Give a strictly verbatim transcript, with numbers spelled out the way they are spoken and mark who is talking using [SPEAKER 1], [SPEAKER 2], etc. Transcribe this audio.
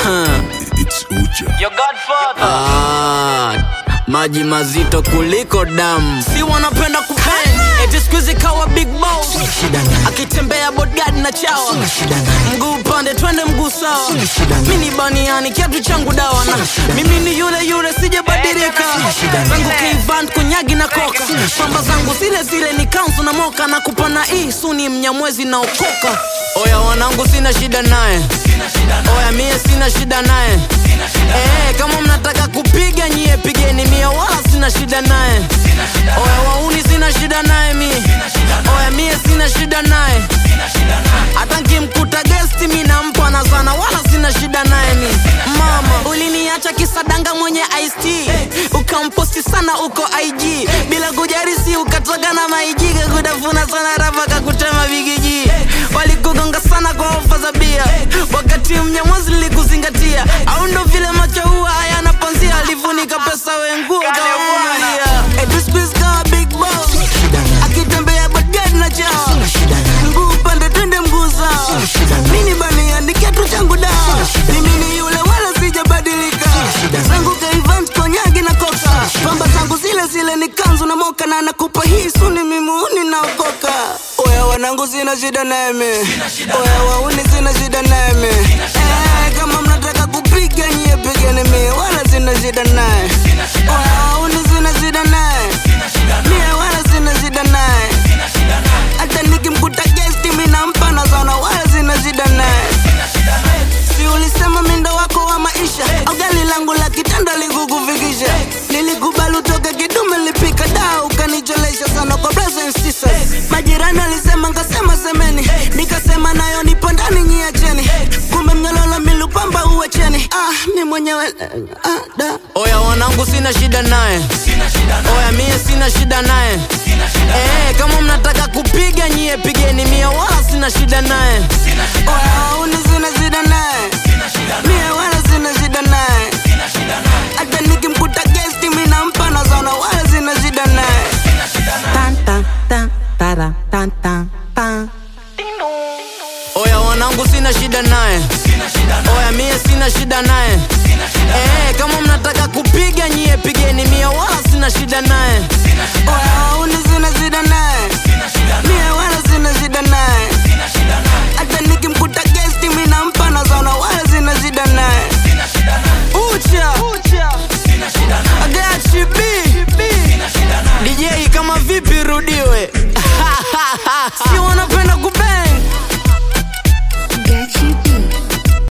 [SPEAKER 1] It's Uja.
[SPEAKER 2] Your Godfather.
[SPEAKER 3] Ah, maji mazito kuliko damu.
[SPEAKER 4] Si wanapenda kupend eti squeeze kawa big boss. Akitembea bodyguard na chawa. Mguu pande twende mguu sawa. Mimi baniani kiatu changu dawa na mimi ni yule yule sijabadilika. Zangu kivant kunyagi na koka. Pamba zangu zile zile ni kanzu na moka na kupana hii suni mnyamwezi na okoka. Oya wanangu sina shida naye. Oya mie sina shida naye. Eh, kama mnataka kupiga nyie pigeni mie wala sina shida naye. Oya wauni sina shida naye mie. Oya mie sina shida naye. Hata nkimkuta guest mimi nampa na sana wala sina shida naye mie. Mama uliniacha kisadanga mwenye Ice T. Ukamposti sana uko I G. Bila kujarisi ukatoka na maijiga kudafuna sana rapa kakutema bigiji. Walikugonga sana kwa ofa za bia. Wakati mnyamwazi likuzingatia. Au ndo vile macho huwa hayana panzia. Alifunika pesa wenguo kawamulia. Edu squeeze kawa big boss. Akitembea bodyguard na chawa. Mguu pande twende mguu sawa. Mini bani andikia tu changu dawa. Mimi ni yule wala sijabadilika. Zangu kaivant konyagi na koka. Pamba zangu zile zile ni kanzu na moka. Na nakupa hii suni mimuni na okoka. Oya wanangu sina shida naeme. Oya wauni sina shida naeme. Eh, kama mnataka kupiga nyie pigeni mie wala sina shida nae. Oya wauni sina shida nae. Mie wala sina shida nae. Hata nikimkuta guest mimi nampa na sana wala sina shida nae. Si ulisema mindo wako wa maisha. Au gali langu la kitanda likukufikisha. Nilikubali utoke kidume lipika dao. Ukanicholesha sana kwa brothers and sisters. Majirani alisema nkasema semeni. Nikasema nayo nipo ndani nyiacheni. Kumbe mnyololo milupamba uwacheni. Ah, mi mwenyewe ah, da. Oya wanangu sina shida naye. Oya mie sina shida naye. Eh, kama mnataka kupiga nyie pigeni mie wala sina shida naye. Oya uni sina shida naye. Mie wala sina shida naye. Hata nikimkuta guest mimi nampa na sana wala sina shida naye. Tan tan tan tara tan tan tan. Oya wanangu sina shida naye. Oya mie sina shida naye. Eh, kama mnataka kupiga nyie pigeni mie wala sina shida naye. Oya uni sina shida naye. Mie wala sina shida naye. Hata nikim